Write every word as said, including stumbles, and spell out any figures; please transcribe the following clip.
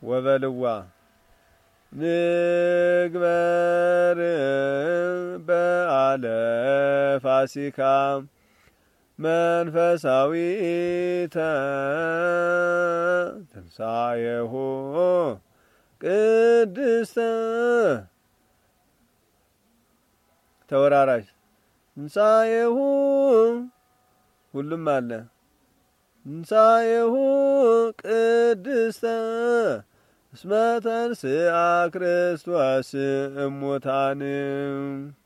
ወበልዋ ንግበር በዓለ ፋሲካ መንፈሳዊተ ትንሣኤሁ ቅድስተ ተወራራሽ ትንሣኤሁ ሁሉም አለ ትንሣኤሁ ቅድስተ እስመ ተንሥአ ክርስቶስ እሙታን